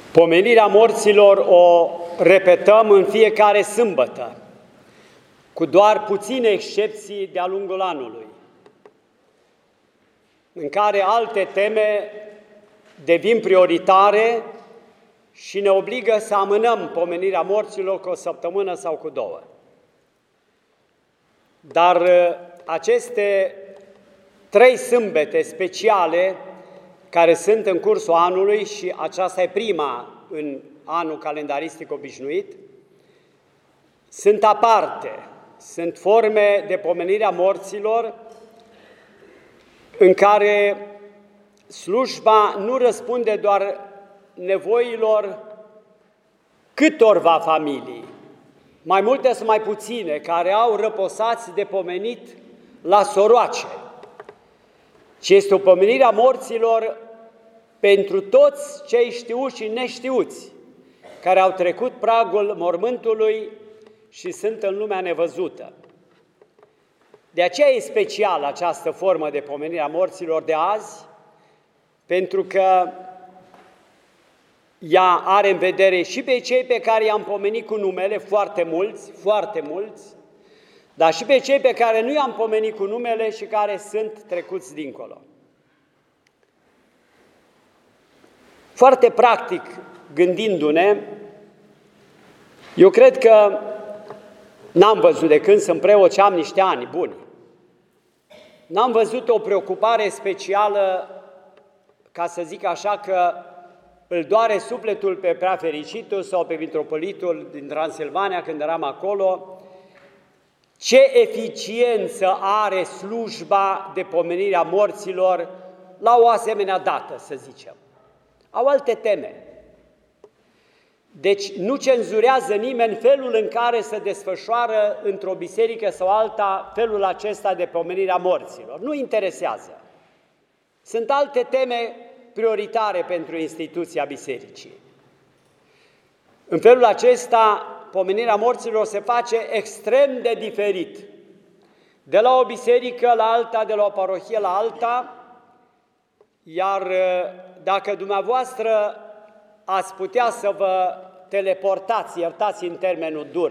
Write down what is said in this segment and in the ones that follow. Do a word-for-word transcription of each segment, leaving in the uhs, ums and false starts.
Pomenirea morților o repetăm în fiecare sâmbătă, cu doar puține excepții de-a lungul anului, în care alte teme devin prioritare și ne obligă să amânăm pomenirea morților cu o săptămână sau cu două. Dar aceste trei sâmbete speciale care sunt în cursul anului, și aceasta e prima în anul calendaristic obișnuit, sunt aparte, sunt forme de pomenire a morților în care slujba nu răspunde doar nevoilor câtorva familii, mai multe sau mai puține, care au răposați de pomenit la soroace, ci este o pomenire a morților pentru toți cei știuți și neștiuți, care au trecut pragul mormântului și sunt în lumea nevăzută. De aceea e specială această formă de pomenire a morților de azi, pentru că ea are în vedere și pe cei pe care i-am pomenit cu numele, foarte mulți, foarte mulți, dar și pe cei pe care nu i-am pomenit cu numele și care sunt trecuți dincolo. Foarte practic, gândindu-ne, eu cred că n-am văzut de când sunt preot și am niște ani buni. N-am văzut o preocupare specială, ca să zic așa, că îl doare sufletul pe Preafericitul sau pe mitropolitul din Transilvania când eram acolo, ce eficiență are slujba de pomenire a morților la o asemenea dată, să zicem. Au alte teme. Deci nu cenzurează nimeni felul în care se desfășoară într-o biserică sau alta felul acesta de pomenire a morților. Nu interesează. Sunt alte teme prioritare pentru instituția bisericii. În felul acesta, pomenirea morților se face extrem de diferit. De la o biserică la alta, de la o parohie la alta, iar dacă dumneavoastră ați putea să vă teleportați, iertați în termenul dur,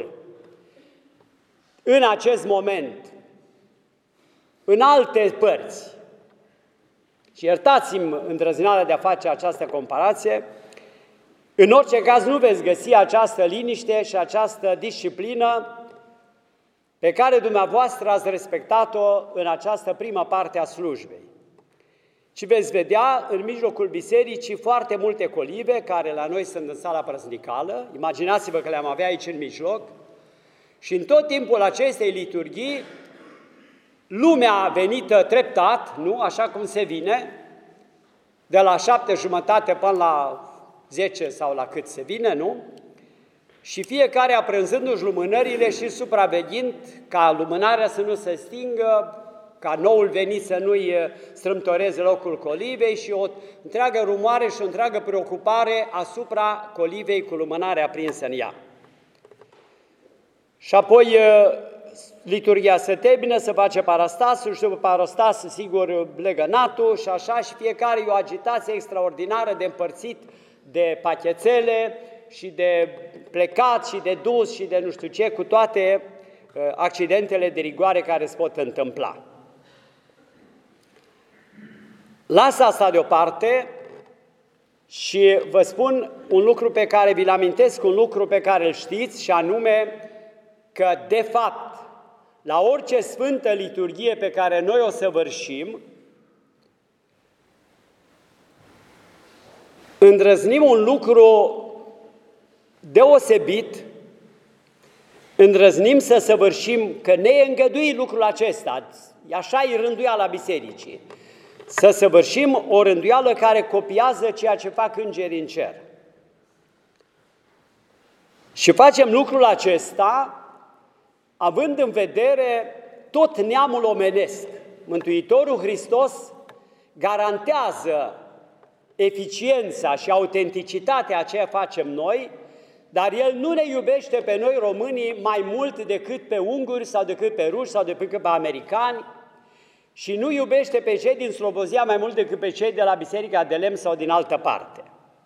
în acest moment, în alte părți, și iertați-mi îndrăzneala de a face această comparație, în orice caz nu veți găsi această liniște și această disciplină pe care dumneavoastră ați respectat-o în această primă parte a slujbei. Și veți vedea în mijlocul bisericii foarte multe colive, care la noi sunt în sala prăznicală, imaginați-vă că le-am avea aici în mijloc, și în tot timpul acestei liturghii, lumea venită treptat, nu, așa cum se vine, de la șapte jumătate până la zece sau la cât se vine, nu? Și fiecare aprânzându-și lumânările și supraveghind ca lumânarea să nu se stingă, ca noul venit să nu-i strâmtoreze locul colivei, și o întreagă rumoare și o întreagă preocupare asupra colivei cu lumânarea aprinsă în ea. Și apoi liturghia se termină, se face parastasul și după parastas, sigur, legănatul și așa, și fiecare e o agitație extraordinară de împărțit de pachețele și de plecat și de dus și de nu știu ce, cu toate accidentele de rigoare care se pot întâmpla. Las asta deoparte și vă spun un lucru pe care vi-l amintesc, un lucru pe care îl știți, și anume că, de fapt, la orice sfântă liturghie pe care noi o săvârșim, îndrăznim un lucru deosebit, îndrăznim să săvârșim, că ne e îngăduit lucrul acesta, așa e rânduiala bisericii, să săvârșim o rânduială care copiază ceea ce fac îngerii în cer. Și facem lucrul acesta având în vedere tot neamul omenesc. Mântuitorul Hristos garantează eficiența și autenticitatea a ceea ce facem noi, dar El nu ne iubește pe noi românii mai mult decât pe unguri sau decât pe ruși sau decât pe americani, și nu iubește pe cei din Slobozia mai mult decât pe cei de la Biserica de Lemn sau din altă parte.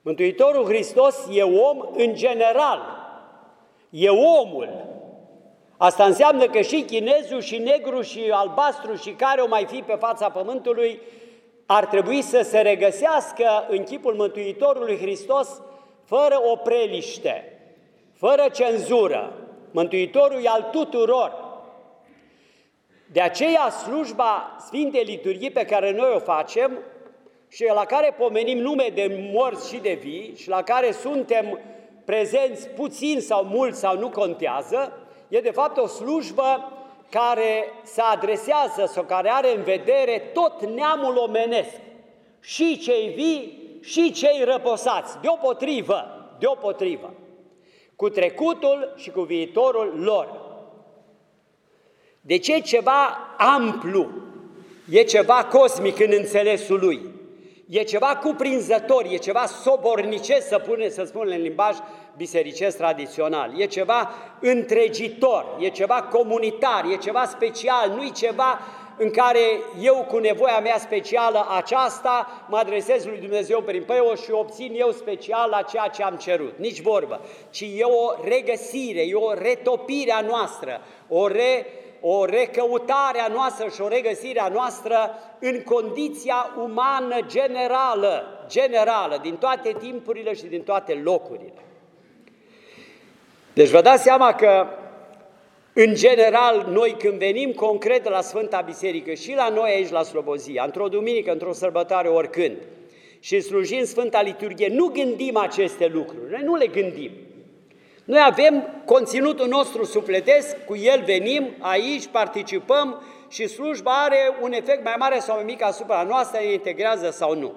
Mântuitorul Hristos e om în general, e omul. Asta înseamnă că și chinezul, și negru, și albastru, și care o mai fi pe fața pământului, ar trebui să se regăsească în chipul Mântuitorului Hristos fără opreliște, fără cenzură. Mântuitorul e al tuturor. De aceea slujba Sfintei Liturghii pe care noi o facem și la care pomenim nume de morți și de vii și la care suntem prezenți puțin sau mult sau nu contează, e de fapt o slujbă care se adresează sau care are în vedere tot neamul omenesc, și cei vii și cei răposați, deopotrivă, deopotrivă, cu trecutul și cu viitorul lor. Deci e ceva amplu, e ceva cosmic în înțelesul lui, e ceva cuprinzător, e ceva sobornicesc, să, pune, să spun în limbaj bisericesc tradițional, e ceva întregitor, e ceva comunitar, e ceva special, nu e ceva în care eu cu nevoia mea specială aceasta mă adresez lui Dumnezeu prin preot și obțin eu special la ceea ce am cerut. Nici vorbă, ci e o regăsire, e o retopire a noastră, o, re, o recăutare a noastră și o regăsire a noastră în condiția umană generală, generală, din toate timpurile și din toate locurile. Deci vă dați seama că, în general, noi când venim concret la Sfânta Biserică și la noi aici la Slobozia, într-o duminică, într-o sărbătoare, oricând, și slujim Sfânta Liturghie, nu gândim aceste lucruri, noi nu le gândim. Noi avem conținutul nostru sufletesc, cu el venim aici, participăm și slujba are un efect mai mare sau mai mic asupra noastră, ne integrează sau nu.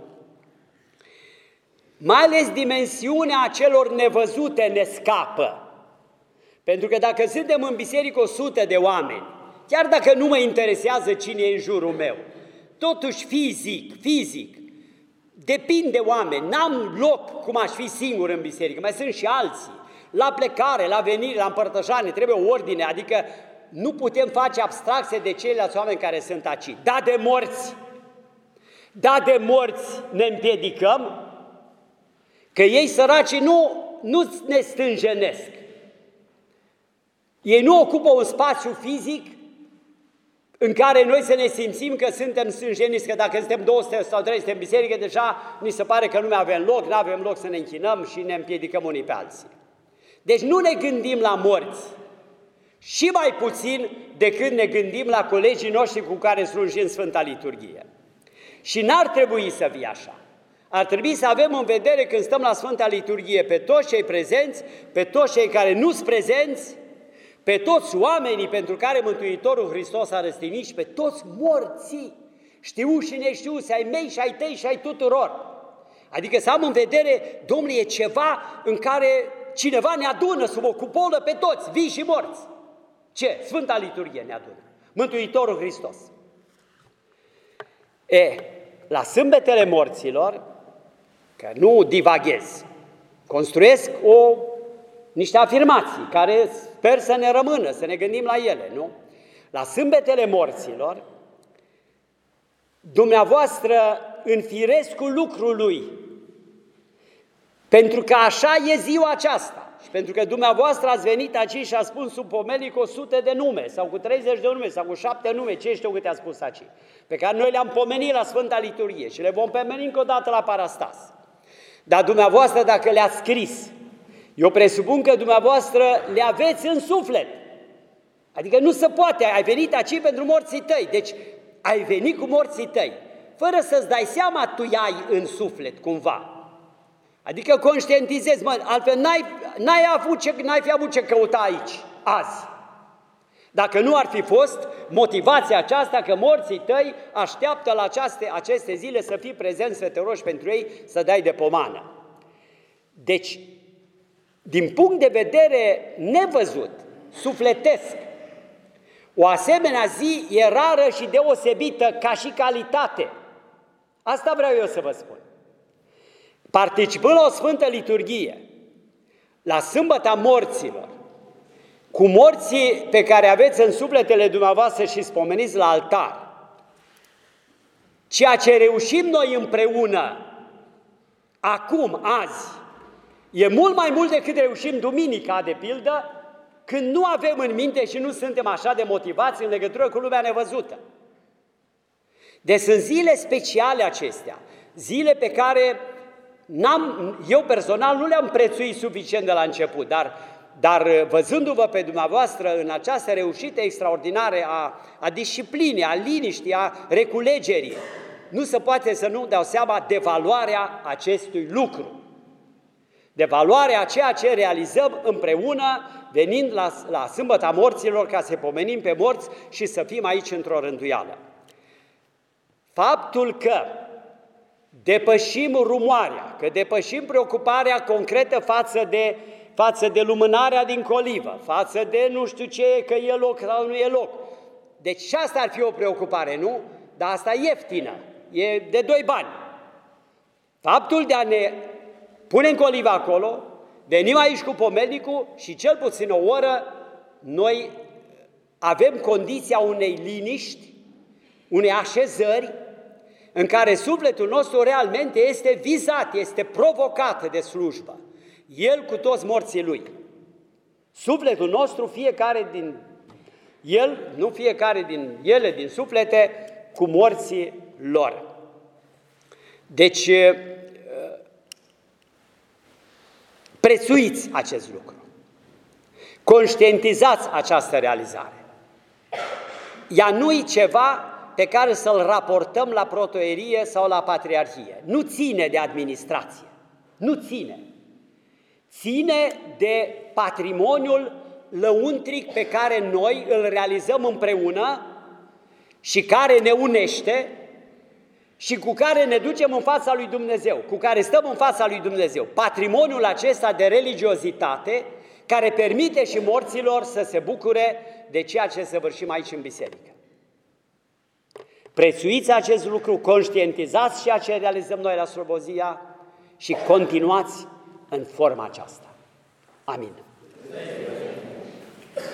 Mai ales dimensiunea celor nevăzute ne scapă. Pentru că dacă suntem în biserică o sută de oameni, chiar dacă nu mă interesează cine e în jurul meu, totuși fizic, fizic, depind de oameni, n-am loc cum aș fi singur în biserică, mai sunt și alții. La plecare, la venire, la împărtășanie, trebuie o ordine, adică nu putem face abstracție de ceilalți oameni care sunt aici. Da, de morți, da, de morți ne împiedicăm, că ei săracii nu, nu ne stânjenesc. Ei nu ocupă un spațiu fizic în care noi să ne simțim că suntem stânjeniți, că dacă suntem două sute sau trei sute în biserică, deja ni se pare că nu mai avem loc, nu avem loc să ne închinăm și ne împiedicăm unii pe alții. Deci nu ne gândim la morți, și mai puțin decât ne gândim la colegii noștri cu care slujim Sfânta Liturghie. Și n-ar trebui să fie așa. Ar trebui să avem în vedere când stăm la Sfânta Liturghie pe toți cei prezenți, pe toți cei care nu sunt prezenți, pe toți oamenii pentru care Mântuitorul Hristos a răstignit și pe toți morții, știuți și neștiuți, ai mei și ai tăi și ai tuturor. Adică să am în vedere, Domnule, e ceva în care cineva ne adună sub o cupolă pe toți, vii și morți. Ce? Sfânta Liturghie ne adună. Mântuitorul Hristos. E, la sâmbetele morților, că nu divaghez, construiesc o, niște afirmații care sper să ne rămână, să ne gândim la ele, nu? La sâmbetele morților, dumneavoastră în firescul lucrului, pentru că așa e ziua aceasta și pentru că dumneavoastră ați venit aici și ați spus sub pomelii cu o sută de nume sau cu treizeci de nume sau cu șapte nume, ce știu câte ați spus aici, pe care noi le-am pomenit la Sfânta Liturghie și le vom pomeni încă o dată la Parastas. Dar dumneavoastră dacă le-ați scris, eu presupun că dumneavoastră le aveți în suflet. Adică nu se poate, ai venit aici pentru morții tăi, deci ai venit cu morții tăi, fără să-ți dai seama tu ai în suflet cumva. Adică conștientizezi, mă, altfel n-ai, n-ai, avut ce, n-ai fi avut ce căuta aici, azi. Dacă nu ar fi fost motivația aceasta că morții tăi așteaptă la aceste, aceste zile să fii prezent, să te rogi pentru ei, să dai de pomană. Deci, din punct de vedere nevăzut, sufletesc, o asemenea zi e rară și deosebită ca și calitate. Asta vreau eu să vă spun. Participând la o Sfântă Liturghie, la sâmbăta morților, cu morții pe care aveți în sufletele dumneavoastră și spomeniți la altar, ceea ce reușim noi împreună acum, azi, e mult mai mult decât reușim duminica, de pildă, când nu avem în minte și nu suntem așa de motivați în legătură cu lumea nevăzută. Deci sunt zile speciale acestea, zile pe care n-am, eu personal nu le-am prețuit suficient de la început, dar, dar văzându-vă pe dumneavoastră în această reușită extraordinară a, a disciplinei, a liniștii, a reculegerii, nu se poate să nu dau seama de valoarea acestui lucru, de valoarea a ceea ce realizăm împreună, venind la, la Sâmbăta Morților ca să pomenim pe morți și să fim aici într-o rânduială. Faptul că depășim rumoarea, că depășim preocuparea concretă față de, față de lumânarea din colivă, față de nu știu ce, că e loc sau nu e loc. Deci și asta ar fi o preocupare, nu? Dar asta e ieftină, e de doi bani. Faptul de a ne pune în colivă acolo, venim aici cu pomelnicul și cel puțin o oră noi avem condiția unei liniști, unei așezări, în care sufletul nostru realmente este vizat, este provocat de slujbă. El cu toți morții lui. Sufletul nostru, fiecare din el, nu fiecare din ele, din suflete, cu morții lor. Deci, prețuiți acest lucru. Conștientizați această realizare. Ea nu-i ceva pe care să-l raportăm la protoierie sau la patriarhie. Nu ține de administrație, nu ține. Ține de patrimoniul lăuntric pe care noi îl realizăm împreună și care ne unește și cu care ne ducem în fața lui Dumnezeu, cu care stăm în fața lui Dumnezeu. Patrimoniul acesta de religiozitate care permite și morților să se bucure de ceea ce săvârșim aici în biserică. Prețuiți acest lucru, conștientizați ceea ce realizăm noi la Slobozia și continuați în forma aceasta. Amin.